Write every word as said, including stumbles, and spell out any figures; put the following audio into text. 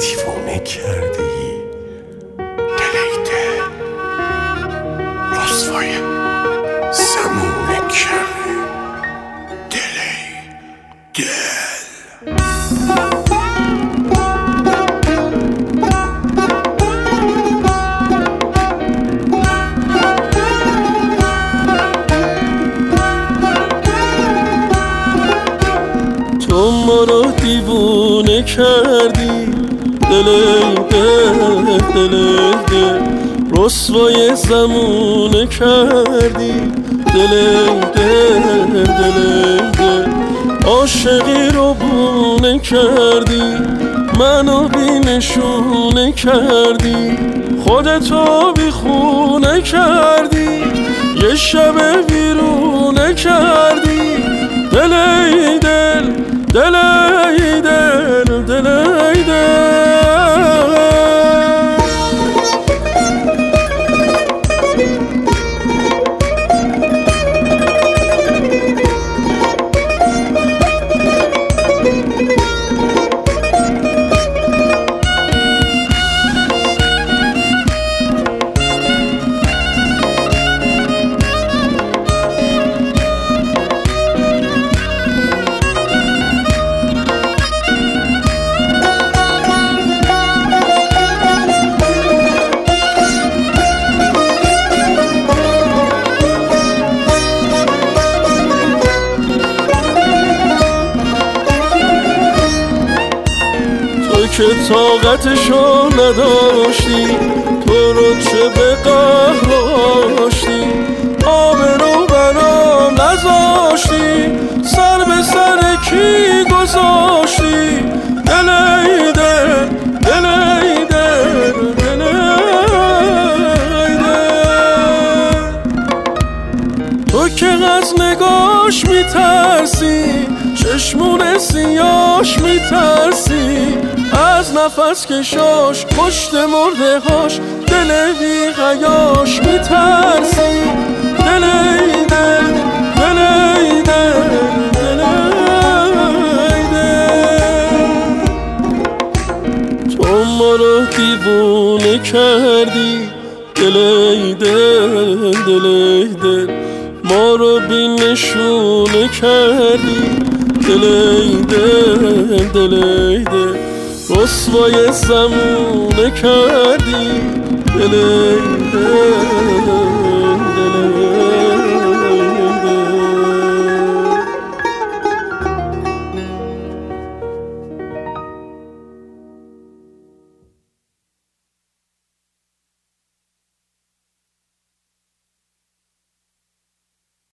دیوونه کردی دلی دل، رسوای زمونه کردی دلی دل. تو ما رو دیوونه کردی دلی دل، دلی دل، رسوای زمونه کردی دلی دل، دلی دل، عاشقی رو بونه کردی منو بی نشونه کردی، خودتو بی خونه کردی یه شب ویرونه کردی دلی دل، دلی دل، دلی دل. که طاقتشو نداشتی تو رو چه به قهر آشتی، آبرو برام نذاشتی سر به سر کی گذاشتی دلی دل، دلی دل، دلی دل. تو که از نگاش میترسی چشمون سیاش میترسی، از نفس کشاش پشت مرده هاش دل بی غیاش میترسی دلی دل، دلی دل، دلی دل. تو ما رو دیوونه کردی دلی دل، دلی دل، ما رو بی نشونه کردی دلی دل، دلی دل، رسوای زمونه کردی دلی دل.